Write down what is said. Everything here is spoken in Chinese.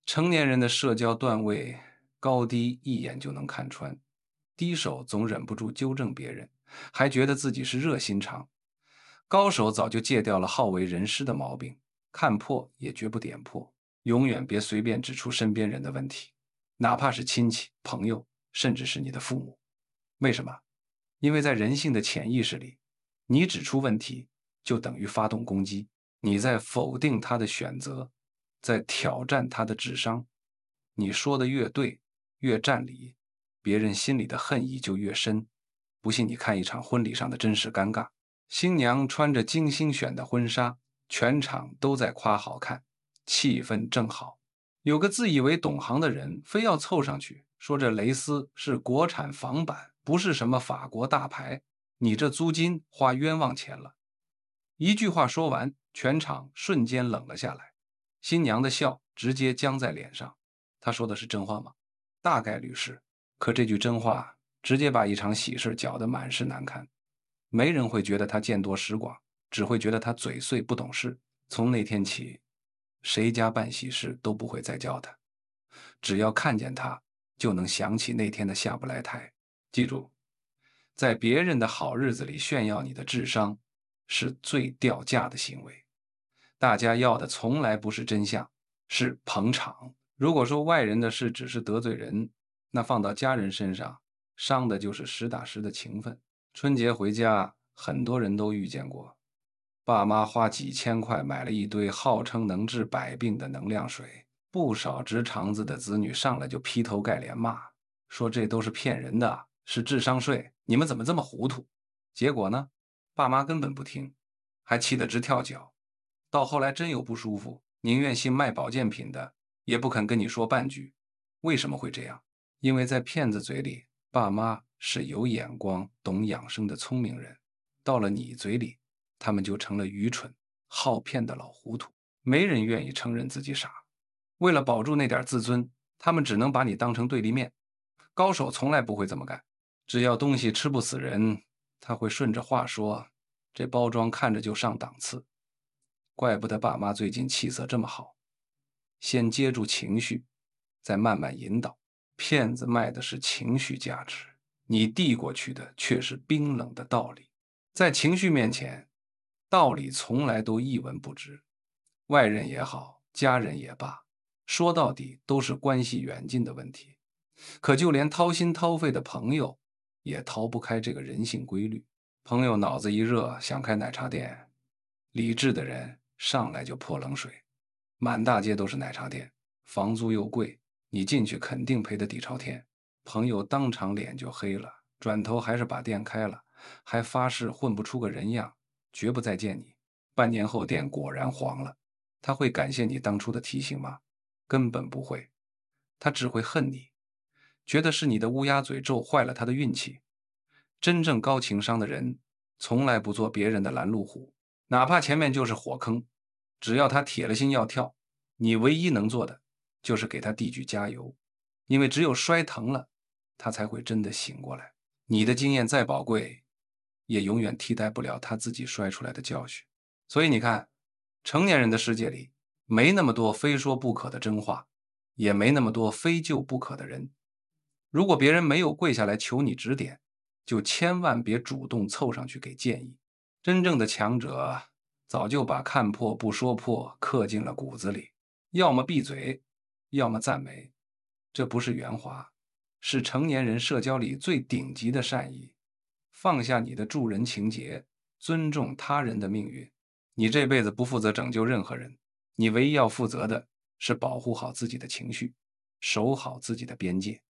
成年人的社交段位高低一眼就能看穿，低手总忍不住纠正别人，还觉得自己是热心肠；高手早就戒掉了好为人师的毛病，看破也绝不点破。永远别随便指出身边人的问题，哪怕是亲戚、朋友，甚至是你的父母。为什么？因为在人性的潜意识里，你指出问题就等于发动攻击，你在否定他的选择，在挑战他的智商。你说的越对，越占理，别人心里的恨意就越深。不信你看一场婚礼上的真实尴尬，新娘穿着精心选的婚纱，全场都在夸好看，气氛正好。有个自以为懂行的人非要凑上去说这蕾丝是国产仿版，不是什么法国大牌，你这租金花冤枉钱了。一句话说完，全场瞬间冷了下来，新娘的笑直接僵在脸上。她说的是真话吗？大概率是，可这句真话直接把一场喜事搅得满是难堪。没人会觉得他见多识广，只会觉得他嘴碎不懂事。从那天起，谁家办喜事都不会再叫他，只要看见他，就能想起那天的下不来台。记住，在别人的好日子里炫耀你的智商，是最掉价的行为。大家要的从来不是真相，是捧场。如果说外人的事只是得罪人，那放到家人身上，伤的就是实打实的情分。春节回家，很多人都遇见过，爸妈花几千块买了一堆号称能治百病的能量水，不少直肠子的子女上来就劈头盖脸骂，说这都是骗人的，是智商税，你们怎么这么糊涂？结果呢，爸妈根本不听，还气得直跳脚。到后来真有不舒服，宁愿信卖保健品的，也不肯跟你说半句。为什么会这样？因为在骗子嘴里，爸妈是有眼光、懂养生的聪明人，到了你嘴里，他们就成了愚蠢、好骗的老糊涂。没人愿意承认自己傻，为了保住那点自尊，他们只能把你当成对立面。高手从来不会这么干，只要东西吃不死人，他会顺着话说，这包装看着就上档次。怪不得爸妈最近气色这么好，先接住情绪，再慢慢引导。骗子卖的是情绪价值，你递过去的却是冰冷的道理。在情绪面前，道理从来都一文不值。外人也好，家人也罢，说到底都是关系远近的问题。可就连掏心掏肺的朋友，也逃不开这个人性规律。朋友脑子一热想开奶茶店，理智的人上来就泼冷水。满大街都是奶茶店，房租又贵，你进去肯定赔得底朝天。朋友当场脸就黑了，转头还是把店开了，还发誓混不出个人样，绝不再见你。半年后店果然黄了，他会感谢你当初的提醒吗？根本不会，他只会恨你，觉得是你的乌鸦嘴咒坏了他的运气。真正高情商的人，从来不做别人的拦路虎，哪怕前面就是火坑，只要他铁了心要跳，你唯一能做的就是给他递句加油，因为只有摔疼了，他才会真的醒过来。你的经验再宝贵，也永远替代不了他自己摔出来的教训。所以你看，成年人的世界里，没那么多非说不可的真话，也没那么多非救不可的人。如果别人没有跪下来求你指点，就千万别主动凑上去给建议。真正的强者早就把看破不说破刻进了骨子里，要么闭嘴，要么赞美。这不是圆滑，是成年人社交里最顶级的善意。放下你的助人情节，尊重他人的命运。你这辈子不负责拯救任何人，你唯一要负责的是保护好自己的情绪，守好自己的边界。